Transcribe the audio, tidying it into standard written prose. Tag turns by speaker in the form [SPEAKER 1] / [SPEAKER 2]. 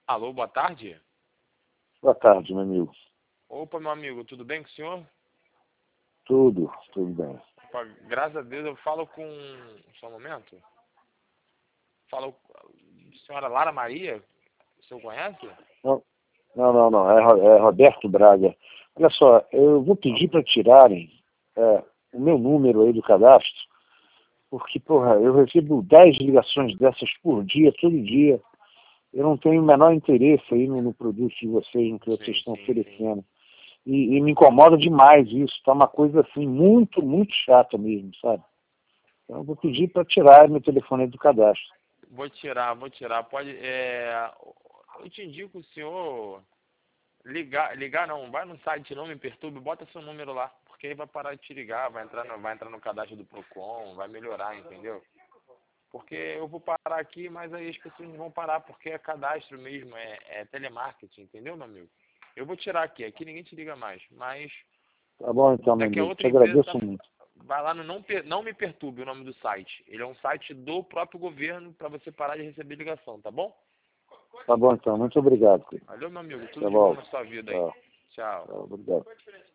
[SPEAKER 1] Alô, boa tarde.
[SPEAKER 2] Boa tarde, meu amigo.
[SPEAKER 1] Opa, meu amigo, tudo bem com o senhor?
[SPEAKER 2] Tudo bem.
[SPEAKER 1] Opa, graças a Deus eu falo com... Só um momento. Falo com a senhora Lara Maria, o senhor conhece?
[SPEAKER 2] Não. É Roberto Braga. Olha só, eu vou pedir para tirarem o meu número aí do cadastro, porque, porra, eu recebo 10 ligações dessas por dia, todo dia. Eu não tenho o menor interesse aí no produto de vocês, no que vocês estão oferecendo. E me incomoda demais isso. Tá uma coisa assim, muito, muito chata mesmo, sabe? Então eu vou pedir para tirar meu telefone aí do cadastro.
[SPEAKER 1] Vou tirar. Pode... Eu te indico o senhor ligar não, vai no site, não me perturbe, bota seu número lá, porque aí vai parar de te ligar, vai entrar no cadastro do Procon, vai melhorar, entendeu? Porque eu vou parar aqui, mas aí as pessoas não vão parar, porque é cadastro mesmo, é telemarketing, entendeu, meu amigo? Eu vou tirar aqui ninguém te liga mais, mas
[SPEAKER 2] Tá bom então, meu
[SPEAKER 1] é que a
[SPEAKER 2] amigo.
[SPEAKER 1] outra
[SPEAKER 2] Te
[SPEAKER 1] empresa
[SPEAKER 2] agradeço muito.
[SPEAKER 1] vai lá no não Me Perturbe, o nome do site. Ele é um site do próprio governo para você parar de receber ligação, tá bom?
[SPEAKER 2] Tá bom então. Muito obrigado, querido.
[SPEAKER 1] Valeu, meu amigo, tudo
[SPEAKER 2] Até
[SPEAKER 1] de bom
[SPEAKER 2] logo.
[SPEAKER 1] na sua vida aí.
[SPEAKER 2] Tchau.
[SPEAKER 1] Tchau.
[SPEAKER 2] Tchau. Obrigado.